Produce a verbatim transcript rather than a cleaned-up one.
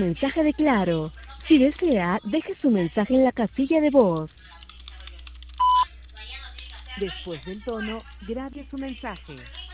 mensaje de Claro. Si desea, deje su mensaje en la casilla de voz. Después del tono, grabe su mensaje.